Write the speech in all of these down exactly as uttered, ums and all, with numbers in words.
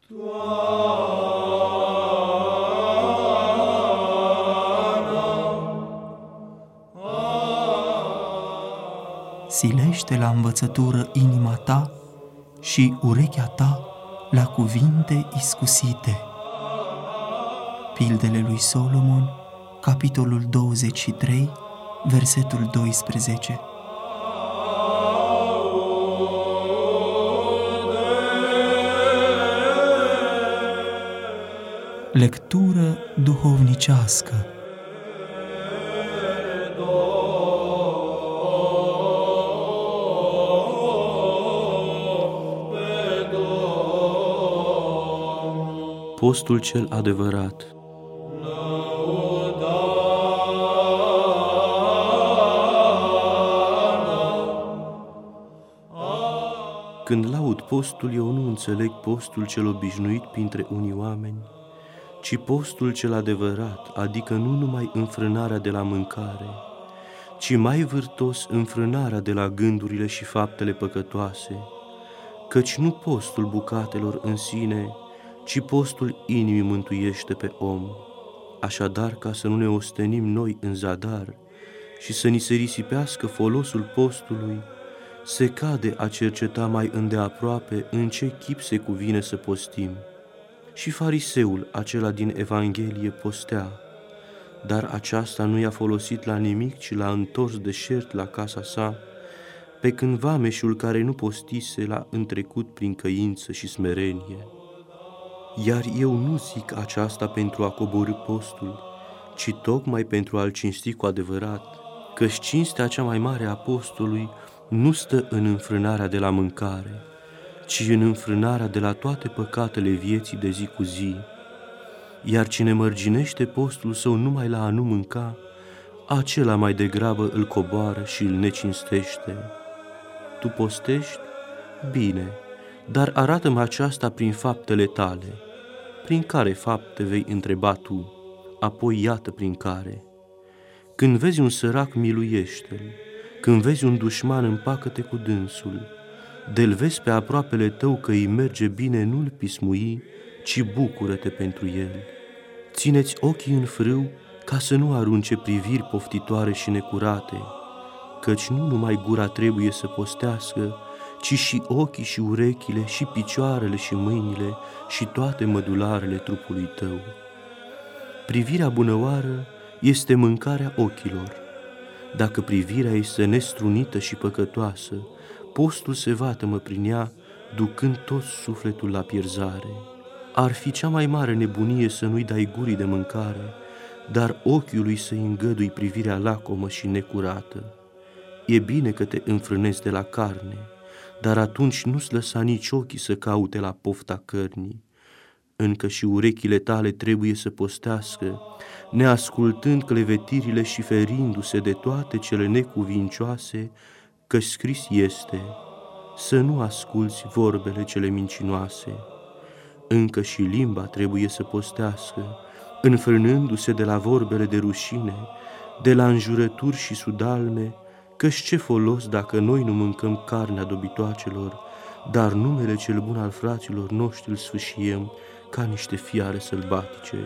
Silește la învățătură inima ta și urechea ta la cuvinte iscusite. Pildele lui Solomon, capitolul douăzeci și trei, versetul doisprezece. Lectură duhovnicească. Postul cel adevărat. Când laud postul, eu nu înțeleg postul cel obișnuit printre unii oameni, ci postul cel adevărat, adică nu numai înfrânarea de la mâncare, ci mai vârtos înfrânarea de la gândurile și faptele păcătoase, căci nu postul bucatelor în sine, ci postul inimii mântuiește pe om. Așadar, ca să nu ne ostenim noi în zadar și să ni se risipească folosul postului, se cade a cerceta mai îndeaproape în ce chip se cuvine să postim. Și fariseul acela din Evanghelie postea, dar aceasta nu i-a folosit la nimic, ci l-a întors deșert la casa sa, pe când vameșul care nu postise l-a întrecut prin căință și smerenie. Iar eu nu zic aceasta pentru a coborî postul, ci tocmai pentru a-l cinsti cu adevărat, căci cinstea cea mai mare a postului nu stă în înfrânarea de la mâncare, ci în înfrânarea de la toate păcatele vieții de zi cu zi. Iar cine mărginește postul său numai la a nu mânca, acela mai degrabă îl coboară și îl necinstește. Tu postești? Bine, dar arată-mi aceasta prin faptele tale. Prin care fapte vei întreba tu? Apoi iată prin care. Când vezi un sărac, miluiește-l. Când vezi un dușman, împacă-te cu dânsul. De-l vezi pe aproapele tău că îi merge bine, nu-l pismui, ci bucură-te pentru el. Țineți ochii în frâu ca să nu arunce priviri poftitoare și necurate, căci nu numai gura trebuie să postească, ci și ochii și urechile și picioarele și mâinile și toate mădularele trupului tău. Privirea bunăoară este mâncarea ochilor. Dacă privirea este nestrunită și păcătoasă, postul se vatămă prin ea, ducând tot sufletul la pierzare. Ar fi cea mai mare nebunie să nu-i dai gurii de mâncare, dar ochiului să-i îngădui privirea lacomă și necurată. E bine că te înfrânezi de la carne, dar atunci nu-ți lăsa nici ochii să caute la pofta cărnii. Încă și urechile tale trebuie să postească, neascultând clevetirile și ferindu-se de toate cele necuvincioase, că scris este, să nu asculți vorbele cele mincinoase. Încă și limba trebuie să postească, înfrânându-se de la vorbele de rușine, de la înjurături și sudalme, căci ce folos dacă noi nu mâncăm carnea dobitoacelor, dar numele cel bun al fraților noștri îl sfâșiem ca niște fiare sălbatice.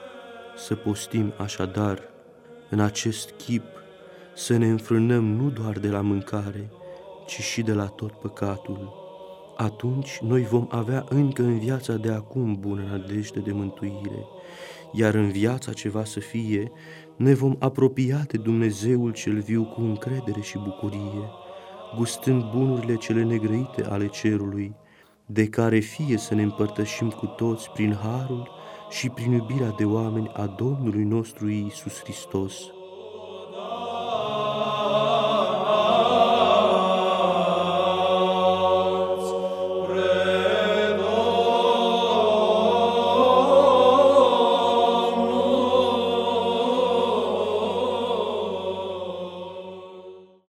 Să postim așadar în acest chip, să ne înfrânăm nu doar de la mâncare, ci și de la tot păcatul. Atunci noi vom avea încă în viața de acum bună nădejde de mântuire, iar în viața ce va să fie, ne vom apropia de Dumnezeul cel viu cu încredere și bucurie, gustând bunurile cele negrăite ale cerului, de care fie să ne împărtășim cu toți prin harul și prin iubirea de oameni a Domnului nostru Iisus Hristos.